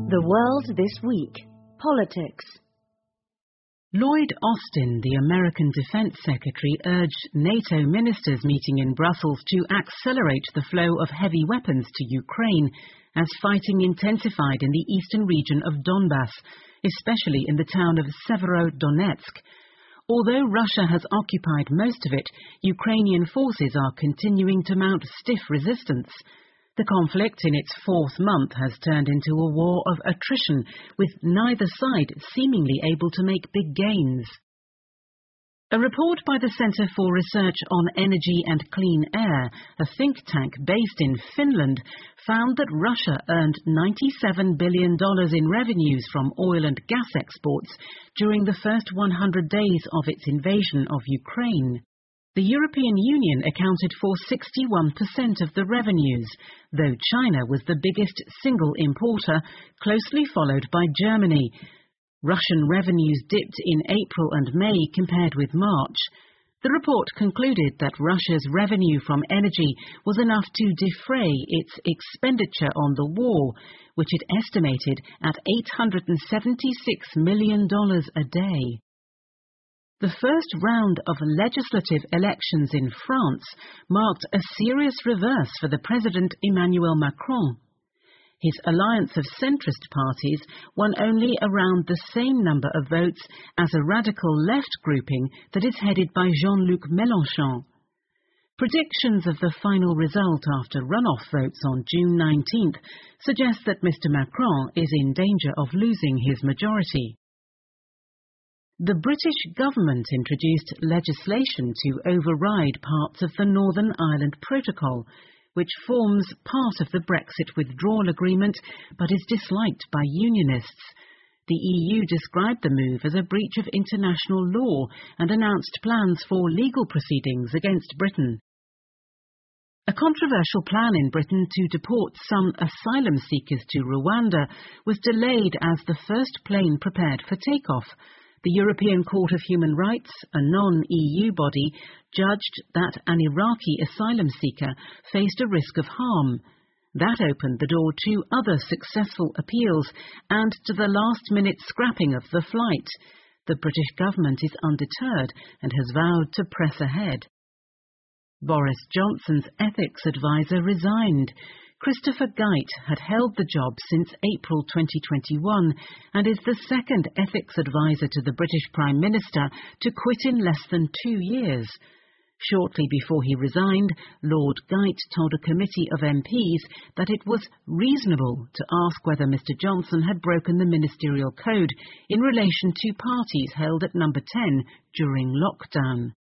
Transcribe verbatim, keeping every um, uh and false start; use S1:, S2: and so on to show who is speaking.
S1: The World This Week. Politics.
S2: Lloyd Austin, the American Defense Secretary, urged NATO ministers meeting in Brussels to accelerate the flow of heavy weapons to Ukraine as fighting intensified in the eastern region of Donbass, especially in the town of Severodonetsk. Although Russia has occupied most of it, Ukrainian forces are continuing to mount stiff resistance. The conflict in its fourth month has turned into a war of attrition, with neither side seemingly able to make big gains. A report by the Centre for Research on Energy and Clean Air, a think tank based in Finland, found that Russia earned ninety-seven billion dollars in revenues from oil and gas exports during the first one hundred days of its invasion of Ukraine. The European Union accounted for sixty-one percent of the revenues, though China was the biggest single importer, closely followed by Germany. Russian revenues dipped in April and May compared with March. The report concluded that Russia's revenue from energy was enough to defray its expenditure on the war, which it estimated at eight hundred seventy-six million dollars a day. The first round of legislative elections in France marked a serious reverse for the President Emmanuel Macron. His alliance of centrist parties won only around the same number of votes as a radical left grouping that is headed by Jean-Luc Mélenchon. Predictions of the final result after runoff votes on June nineteenth suggest that Mister Macron is in danger of losing his majority. The British government introduced legislation to override parts of the Northern Ireland Protocol, which forms part of the Brexit withdrawal agreement but is disliked by unionists. The E U described the move as a breach of international law and announced plans for legal proceedings against Britain. A controversial plan in Britain to deport some asylum seekers to Rwanda was delayed as the first plane prepared for takeoff. The European Court of Human Rights, a non-E U body, judged that an Iraqi asylum seeker faced a risk of harm. That opened the door to other successful appeals and to the last-minute scrapping of the flight. The British government is undeterred and has vowed to press ahead. Boris Johnson's ethics advisor resigned. Christopher Geit had held the job since April twenty twenty-one and is the second ethics advisor to the British Prime Minister to quit in less than two years. Shortly before he resigned, Lord Geit told a committee of M Ps that it was reasonable to ask whether Mister Johnson had broken the ministerial code in relation to parties held at Number ten during lockdown.